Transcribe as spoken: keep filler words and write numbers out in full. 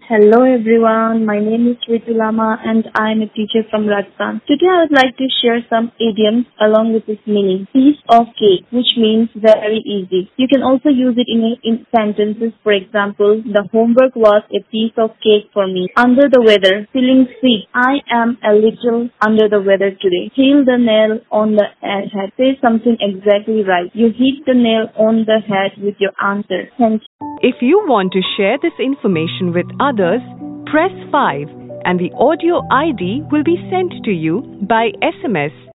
Hello everyone, my name is Ritu Lama and I am a teacher from Rajasthan. Today I would like to share some idioms along with its meaning. Piece of cake, which means very easy. You can also use it in, a, in sentences. For example, the homework was a piece of cake for me. Under the weather, feeling sick. I am a little under the weather today. Hit the nail on the head. Say something exactly right. You hit the nail on the head with your answer. Thank you. If you want to share this information with others, press five and the audio I D will be sent to you by S M S